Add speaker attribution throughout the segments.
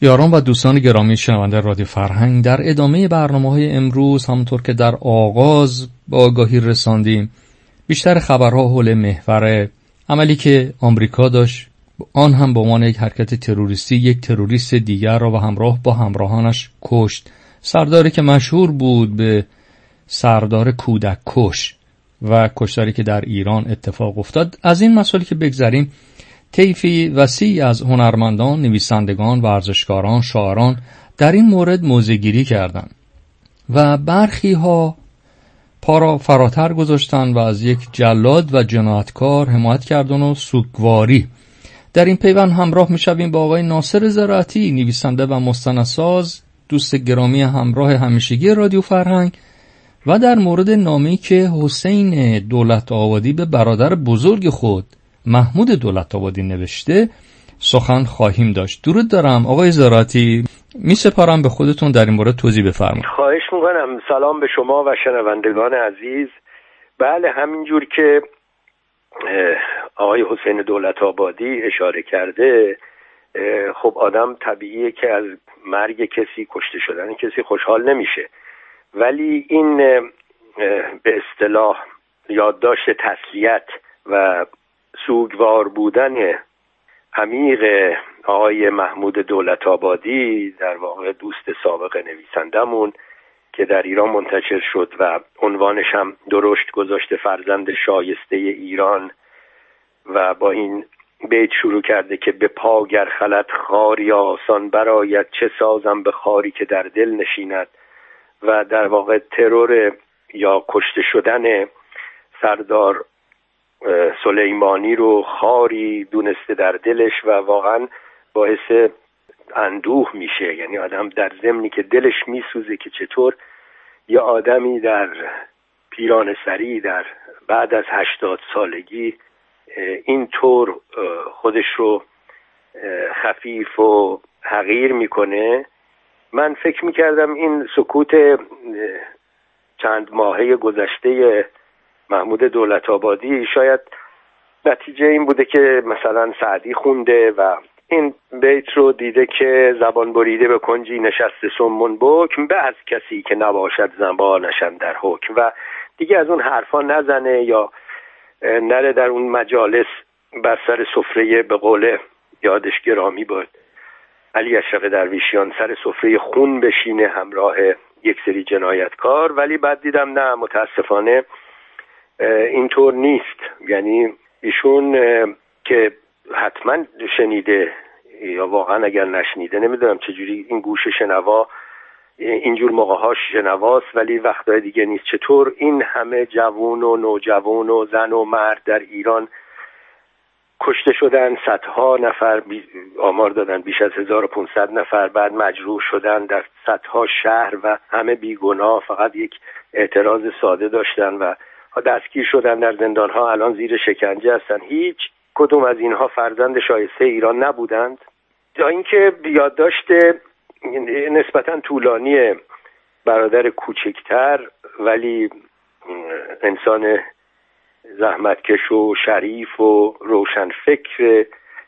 Speaker 1: یاران و دوستان گرامی شنونده رادیو فرهنگ، در ادامه برنامه‌های امروز همونطور که در آغاز با آگاهی رساندیم، بیشتر خبرها حول محور عملی که آمریکا داشت، آن هم به عنوان یک حرکت تروریستی یک تروریست دیگر را و همراه با همراهانش کشت. سرداری که مشهور بود به سردار کودک کش و کشتاری که در ایران اتفاق افتاد. از این مسائلی که بگذریم، طیفی وسیع از هنرمندان، نویسندگان، ورزشکاران، شاعران در این مورد موضع‌گیری کردند و برخی ها پا را فراتر گذاشتن و از یک جلاد و جنایتکار حمایت کردن و سوگواری. در این پیوند همراه می‌شویم با آقای ناصر زراعتی، نویسنده و مستندساز، دوست گرامی همراه همیشگی رادیو فرهنگ، و در مورد نامه‌ای که حسین دولت‌آبادی به برادر بزرگ خود محمود دولت‌آبادی نوشته سخن خواهیم داشت. درود دارم آقای زراعتی، می سپارم به خودتون در این مورد توضیح بفرمایید.
Speaker 2: خواهش میکنم. سلام به شما و شنوندگان عزیز. بله، همینجور که آقای حسین دولت‌آبادی اشاره کرده، خب آدم طبیعیه که از مرگ کسی، کشته شدن کسی خوشحال نمیشه، ولی این به اصطلاح یادداشت تسلیت و سوگوار بودن عمیق آقای محمود دولت‌آبادی، در واقع دوست سابق نویسندمون که در ایران منتشر شد و عنوانش هم درشت گذاشته فرزند شایسته ایران، و با این بیت شروع کرده که به پا گر خلد خاری آسان برآید، چه سازم به خاری که در دل نشیند. و در واقع ترور یا کشته شدن سردار سلیمانی رو خاری دونسته در دلش و واقعا باعث اندوه میشه. یعنی آدم در ضمنی که دلش میسوزه که چطور یه آدمی در پیران سری در بعد از 80 سالگی اینطور خودش رو خفیف و حقیر میکنه. من فکر میکردم این سکوت چند ماهه گذشته محمود دولت‌آبادی شاید نتیجه این بوده که مثلا سعدی خونده و این بیت رو دیده که زبان بریده به کنجی نشسته سمون بکم، به از کسی که نباشد زبانش اندر حکم، و دیگه از اون حرفا نزنه یا نره در اون مجالس بر سر سفره، به قول یادش گرامی بود علی اشرف درویشیان، سر سفره خون بشینه همراه یک سری جنایتکار. ولی بعد دیدم نه، متاسفانه اینطور نیست. یعنی ایشون که حتما شنیده یا واقعا اگر نشنیده نمیدونم چجوری این گوش شنوا اینجور موقع‌هاش شنواست، ولی وقتهای دیگه نیست. چطور این همه جوان و نوجوان و زن و مرد در ایران کشته شدن، صدها نفر آمار دادن بیش از 1500 نفر، بعد مجروح شدن در صدها شهر و همه بیگناه، فقط یک اعتراض ساده داشتن و دستگیر شدن، در زندان‌ها الان زیر شکنجه هستن. هیچ کدوم از اینها فرزند شایسته ایران نبودند. تا اینکه یادداشت نسبتاً طولانی برادر کوچکتر ولی انسان زحمتکش و شریف و روشنفکر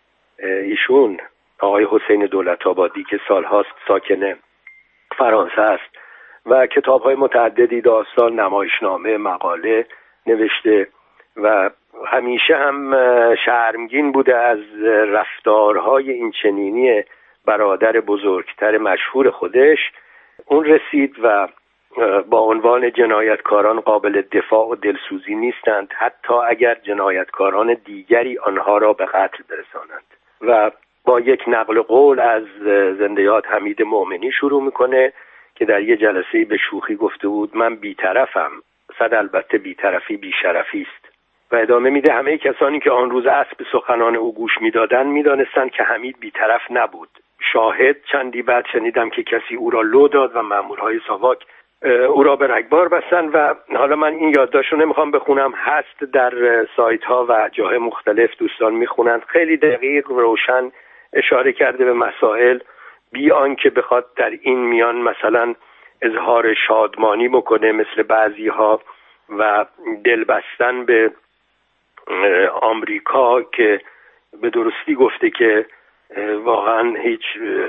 Speaker 2: ایشون، آقای حسین دولت‌آبادی که سالهاست ساکن فرانسه است و کتاب‌های متعددی، داستان، نمایشنامه، مقاله نوشته و همیشه هم شرمگین بوده از رفتارهای این چنینی برادر بزرگتر مشهور خودش. اون رسید و با عنوان جنایتکاران قابل دفاع و دلسوزی نیستند، حتی اگر جنایتکاران دیگری آنها را به قتل برسانند. و با یک نقل قول از زنده یاد حمید مومنی شروع میکنه که در یه جلسه به شوخی گفته بود من بی‌طرفم، صد البته بی‌طرفی بی‌شرفی است. و ادامه میده همه کسانی که آن روز اسب سخنان او گوش میدادند میدانستند که حمید بی‌طرف نبود. شاهد چندی بعد شنیدم که کسی او را لو داد و مامورهای ساواک او را به رگبار بستن. و حالا من این یادداشت رو نمیخوام بخونم، هست در سایت ها و جاهای مختلف، دوستان میخونند. خیلی دقیق روشن اشاره کرده به مسائل، بی آنکه بخواد در این میان مثلا اظهار شادمانی بکنه مثل بعضی ها و دل بستن به آمریکا که به درستی گفته که واقعا هیچ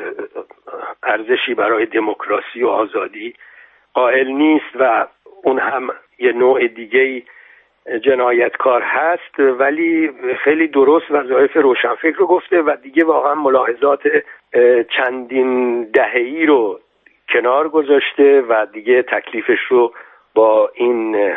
Speaker 2: ارزشی برای دموکراسی و آزادی قائل نیست و اون هم یه نوع دیگه جنایتکار هست، ولی خیلی درست وظایف روشنفکر رو گفته و دیگه واقعا ملاحظات چندین دهه‌ای رو کنار گذاشته و دیگه تکلیفش رو با این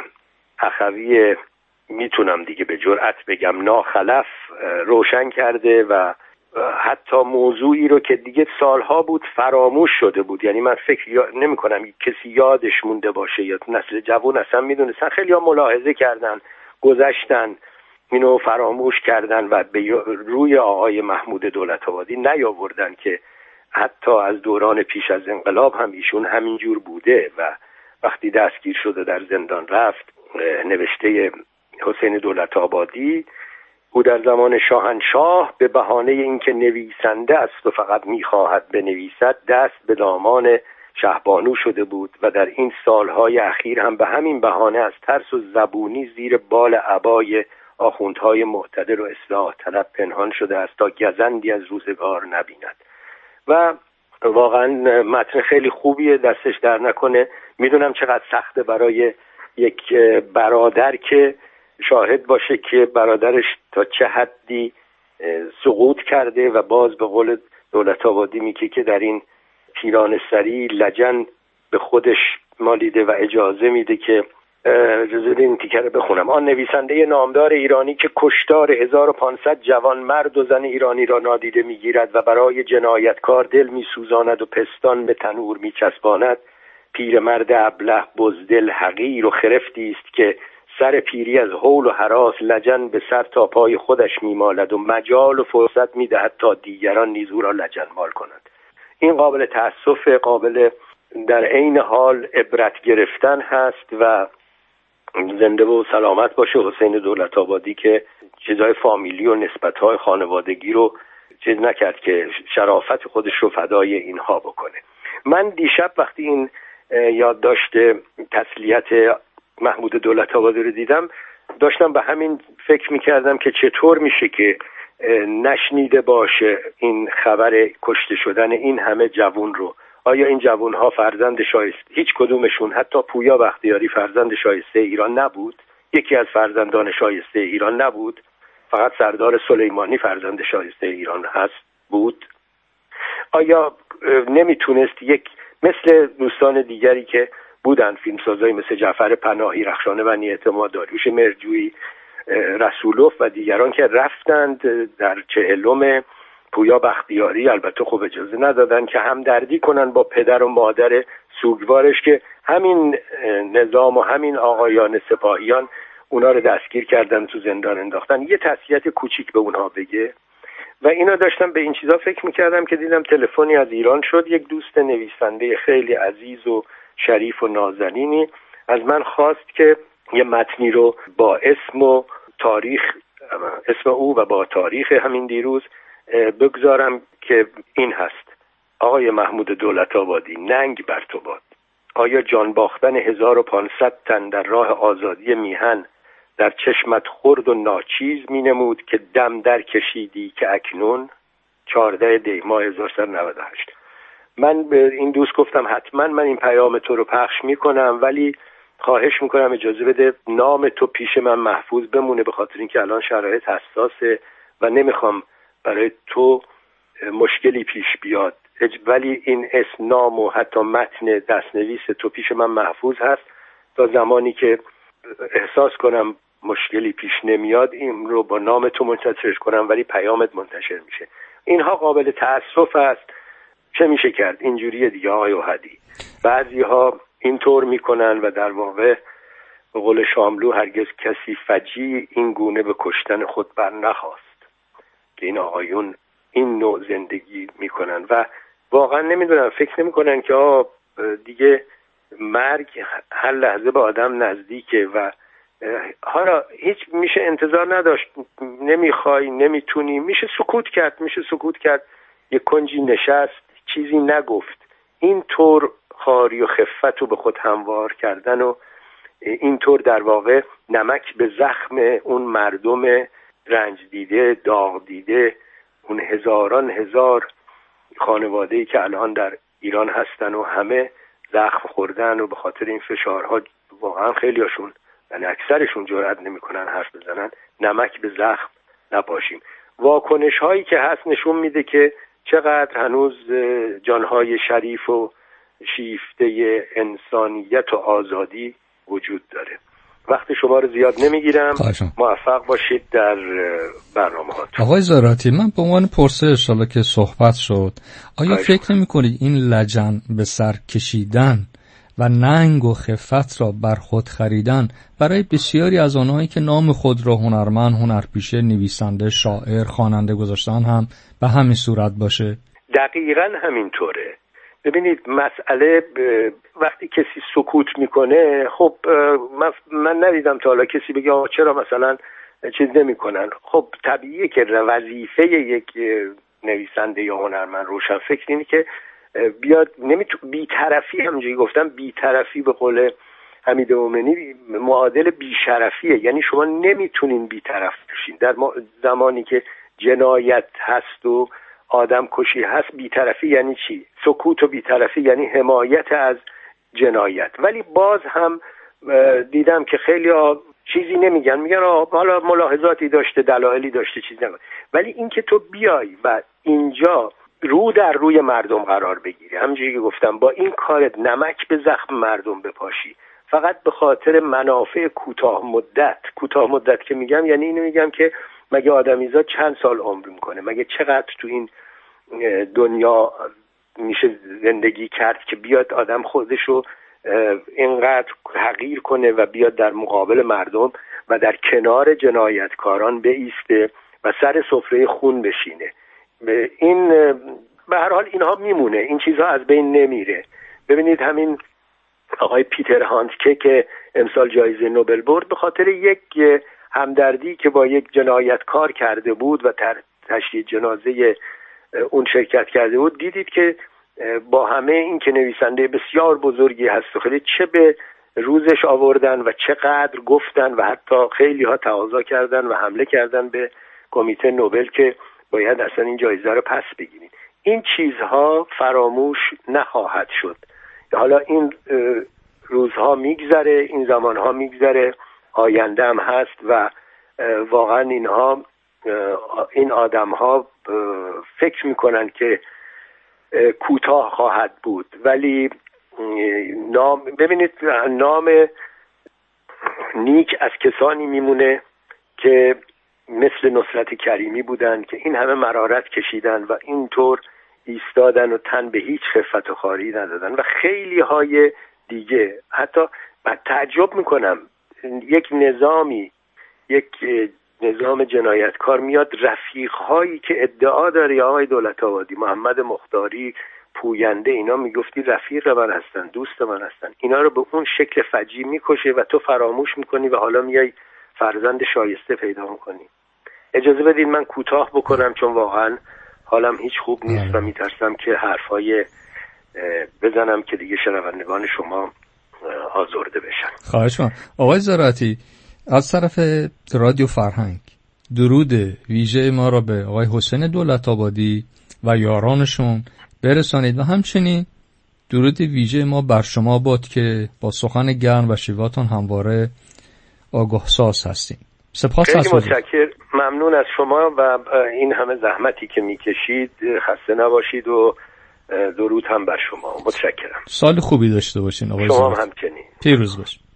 Speaker 2: اخوی میتونم دیگه به جرئت بگم ناخلف روشن کرده و حتی موضوعی رو که دیگه سالها بود فراموش شده بود. یعنی من فکر نمی کنم کسی یادش مونده باشه یا نسل جوان اصلا میدونستن. خیلی ها ملاحظه کردن، گذشتن، اینو فراموش کردن و به روی آقای محمود دولت‌آبادی نیاوردن که حتی از دوران پیش از انقلاب هم ایشون همینجور بوده و وقتی دستگیر شده در زندان رفت. نوشته حسین دولت‌آبادی او در زمان شاهنشاه به بهانه اینکه نویسنده است و فقط می‌خواهد بنویسد دست به دامان شهبانو شده بود و در این سالهای اخیر هم به همین بهانه از ترس و زبونی زیر بال عبای آخوندهای معتدل و اصلاح طلب پنهان شده است تا گزندی از روزگار نبیند. و واقعا متن خیلی خوبیه، دستش در نکنه. میدونم چقدر سخته برای یک برادر که شاهد باشه که برادرش تا چه حدی سقوط کرده و باز به قول دولت‌آبادی میگه که در این پیران سری لجن به خودش مالیده و اجازه میده که اجازه این تیکه رو بخونم. آن نویسنده نامدار ایرانی که کشتار 1500 جوان مرد و زن ایرانی را نادیده میگیرد و برای جنایتکار دل میسوزاند و پستان به تنور میچسباند، پیرمرد ابله بزدل حقیر و خرفتی است که سر پیری از هول و هراس لجن به سر تا پای خودش میمالد و مجال و فرصت میدهد تا دیگران نیز او را لجن مال کنند. این قابل تأسف، قابل در عین حال عبرت گرفتن هست و زنده و سلامت باشه حسین دولت‌آبادی که چیزهای فامیلی و نسبت‌های خانوادگی رو چیز نکرد که شرافت خودش رو فدای اینها بکنه. من دیشب وقتی این یادداشت تسلیت محمود دولت‌آبادی رو دیدم داشتم به همین فکر می‌کردم که چطور میشه که نشنیده باشه این خبر کشته شدن این همه جوان رو. آیا این جوان‌ها فرزند شایسته، هیچ کدومشون حتی پویا بختیاری فرزند شایسته ایران نبود؟ یکی از فرزندان شایسته ایران نبود؟ فقط سردار سلیمانی فرزند شایسته ایران بود؟ آیا نمیتونست یک مثل دوستان دیگری که بودن، فیلمسازایی مثل جعفر پناهی، رخشان بنی اعتماد، داریوش مرجویی، رسولوف و دیگران که رفتند در چهلم پویا بختیاری، البته خب اجازه ندادن که همدردی کنن با پدر و مادر سوگوارش که همین نظام و همین آقایان سپاهیان اونا رو دستگیر کردن، تو زندان انداختن، یه تسلیت کوچیک به اونها بگه. و اینا داشتم به این چیزا فکر میکردم که دیدم تلفنی از ایران شد. یک دوست نویسنده خیلی عزیز و شریف و نازنینی از من خواست که یه متنی رو با اسم و تاریخ، اسم او و با تاریخ همین دیروز بگذارم که این هست: آقای محمود دولت‌آبادی، ننگ بر تو باد. آیا جان باختن 1500 تن در راه آزادی میهن در چشمت خرد و ناچیز می نمود که دم در کشیدی که اکنون؟ 14 دی ماه 1398. من به این دوست گفتم حتما من این پیام تو رو پخش می کنم، ولی خواهش میکنم اجازه بده نام تو پیش من محفوظ بمونه، به خاطر اینکه الان شرایط حساسه و نمیخوام برای تو مشکلی پیش بیاد، ولی این اسم، نام و حتی متن دستنویس تو پیش من محفوظ هست تا زمانی که احساس کنم مشکلی پیش نمیاد این رو با نام تو منتشر کنم، ولی پیامت منتشر میشه. اینها قابل تأسف است. چه میشه کرد؟ اینجوریه دیگه آقای اوحدی. بعضی ها اینطور میکنن و در واقع به قول شاملو هرگز کسی فجی این گونه به کشتن خود بر نخواست که این آقایون این نوع زندگی میکنن و واقعا نمیدونم، فکر نمیکنن که دیگه مرگ هر لحظه به آدم نزدیکه و حالا هیچ میشه انتظار نداشت، نمیخوای، نمیتونی، میشه سکوت کرد، یک کنجی نشست، چیزی نگفت. اینطور خاری و خفت رو به خود هموار کردن و اینطور در واقع نمک به زخم اون مردم رنج دیده، داغ دیده، اون هزاران هزار خانواده‌ای که الان در ایران هستن و همه زخم خوردن و به خاطر این فشارها واقعا خیلیاشون یعنی اکثرشون جرئت نمی‌کنن حرف بزنن، نمک به زخم نباشیم. واکنش هایی که هست نشون میده که چقدر هنوز جانهای شریف و شیفته انسانیت و آزادی وجود داره. وقت شما رو زیاد نمیگیرم، موفق باشید در برنامه هاتون.
Speaker 1: آقای زاراتی، من به عنوان پرسش حالا که صحبت شد، آیا فکر نمی‌کنید این لجن به سر کشیدن و ننگ و خفت را بر خود خریدن برای بسیاری از آنهایی که نام خود را هنرمند، هنرپیشه، نویسنده، شاعر، خواننده گذاشتن هم به همین صورت باشه؟
Speaker 2: دقیقاً همینطوره. ببینید مسئله وقتی کسی سکوت میکنه، خب من ندیدم تا حالا کسی بگه چرا مثلا چیز نمیکنن. خب طبیعیه که وظیفه یک نویسنده یا هنرمند روشنفکر اینه که بیاد بی‌طرفی، همونجوری گفتم بی‌طرفی به قول حمید مومنی معادل بی‌شرفیه. یعنی شما نمیتونین بی‌طرف بشین در زمانی که جنایت هست و آدم کشی هست. بی‌طرفی یعنی چی؟ سکوت و بی‌طرفی یعنی حمایت از جنایت. ولی باز هم دیدم که خیلی چیزی نمیگن، میگن حالا ملاحظاتی داشته، دلایلی داشته، چیزی نمیگن. ولی اینکه تو بیای و اینجا رو در روی مردم قرار بگیری، همونجوری که گفتم با این کارت نمک به زخم مردم بپاشی، فقط به خاطر منافع کوتاه مدت که میگم یعنی اینو میگم که مگه آدمیزاد چند سال عمر میکنه؟ مگه چقدر تو این دنیا میشه زندگی کرد که بیاد آدم خودشو اینقدر حقیر کنه و بیاد در مقابل مردم و در کنار جنایتکاران بایسته و سر سفره خون بشینه؟ این به هر حال اینها میمونه، این چیزها از بین نمیره. ببینید همین آقای پیتر هاندکه که امسال جایزه نوبل برد به خاطر یک همدردی که با یک جنایتکار کرده بود و تشییع جنازه اون شرکت کرده بود، دیدید که با همه این که نویسنده بسیار بزرگی هست و خیلی چه به روزش آوردن و چقدر گفتن و حتی خیلی ها تقاضا کردن و حمله کردن به کمیته نوبل که باید اصلا این جایزه رو پس بگیرید. این چیزها فراموش نخواهد شد. حالا این روزها میگذره، این زمانها میگذره، آینده هم هست و واقعا این آدمها فکر میکنن که کوتاه خواهد بود، ولی ببینید نام نیک از کسانی میمونه که مثل نصرت کریمی بودن که این همه مرارت کشیدن و اینطور ایستادن و تن به هیچ خفت و خواری ندادن و خیلی های دیگه. حتی من تعجب میکنم یک نظام جنایتکار میاد رفیقهایی که ادعا داره آقای دولت آبادی، محمد مختاری، پوینده، اینا میگفتی رفیق من هستن، دوست من هستن، اینا رو به اون شکل فجیع میکشه و تو فراموش میکنی و حالا میای فرزند شایسته پیدا میکنی. اجازه بدید من کوتاه بکنم چون واقعا حالم هیچ خوب نیست و میترسم که حرفای بزنم که دیگه شنوندگان شما آزرده بشن.
Speaker 1: خواهش می‌کنم. آقای زاراتی، از طرف رادیو فرهنگ درود ویژه ما را به آقای حسین دولت آبادی و یارانشون برسانید و همچنین درود ویژه ما بر شما باد که با سخن گرم و شیواتون همواره آگاه ساز هستیم. سپاس.
Speaker 2: خیلی متشکرم، ممنون از شما و این همه زحمتی که میکشید. خسته نباشید و درود هم بر شما. متشکرم.
Speaker 1: سال خوبی داشته باشین آقای
Speaker 2: شما
Speaker 1: زاراتی.
Speaker 2: همچنین.
Speaker 1: پیروز باشین.